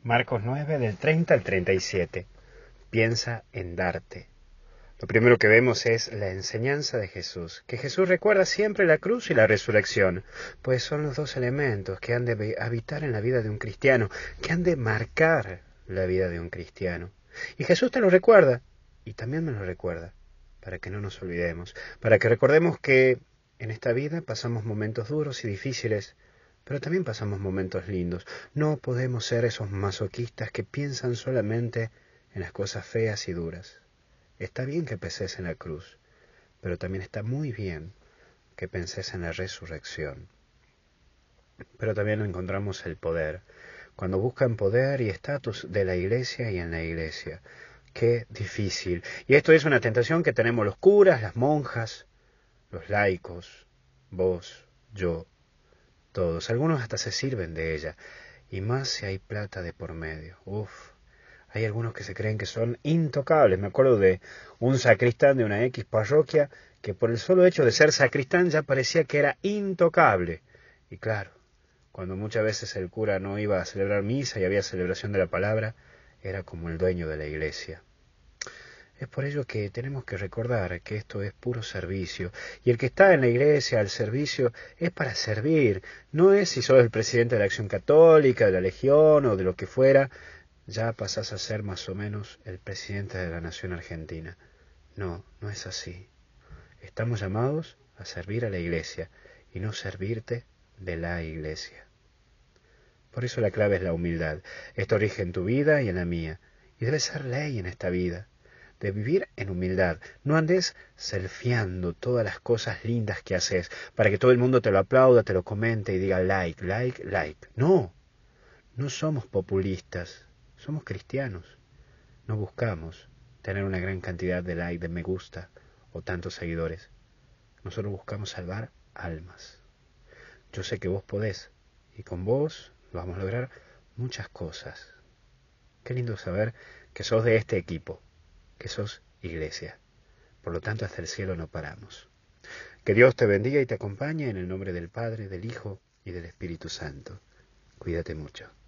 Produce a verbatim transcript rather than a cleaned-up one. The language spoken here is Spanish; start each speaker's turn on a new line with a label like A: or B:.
A: Marcos nueve, del treinta al treinta y siete. Piensa en darte. Lo primero que vemos es la enseñanza de Jesús, que Jesús recuerda siempre la cruz y la resurrección, pues son los dos elementos que han de habitar en la vida de un cristiano, que han de marcar la vida de un cristiano. Y Jesús te lo recuerda, y también me lo recuerda, para que no nos olvidemos, para que recordemos que en esta vida pasamos momentos duros y difíciles, pero también pasamos momentos lindos. No podemos ser esos masoquistas que piensan solamente en las cosas feas y duras. Está bien que penses en la cruz, pero también está muy bien que penses en la resurrección. Pero también encontramos el poder. Cuando buscan poder y estatus de la iglesia y en la iglesia. Qué difícil. Y esto es una tentación que tenemos los curas, las monjas, los laicos, vos, yo, todos. Algunos hasta se sirven de ella. Y más si hay plata de por medio. Uf. Hay algunos que se creen que son intocables. Me acuerdo de un sacristán de una X parroquia que por el solo hecho de ser sacristán ya parecía que era intocable. Y claro, cuando muchas veces el cura no iba a celebrar misa y había celebración de la palabra, era como el dueño de la iglesia. Es por ello que tenemos que recordar que esto es puro servicio. Y el que está en la iglesia al servicio es para servir. No es si sos el presidente de la Acción Católica, de la Legión o de lo que fuera, ya pasás a ser más o menos el presidente de la nación argentina. No, no es así. Estamos llamados a servir a la iglesia y no servirte de la iglesia. Por eso la clave es la humildad. Esto rige en tu vida y en la mía. Y debe ser ley en esta vida, de vivir en humildad. No andes selfieando todas las cosas lindas que haces para que todo el mundo te lo aplauda, te lo comente y diga like, like, like. No, no somos populistas. Somos cristianos. No buscamos tener una gran cantidad de like, de me gusta o tantos seguidores. Nosotros buscamos salvar almas. Yo sé que vos podés y con vos vamos a lograr muchas cosas. Qué lindo saber que sos de este equipo, que sos iglesia. Por lo tanto, hasta el cielo no paramos. Que Dios te bendiga y te acompañe en el nombre del Padre, del Hijo y del Espíritu Santo. Cuídate mucho.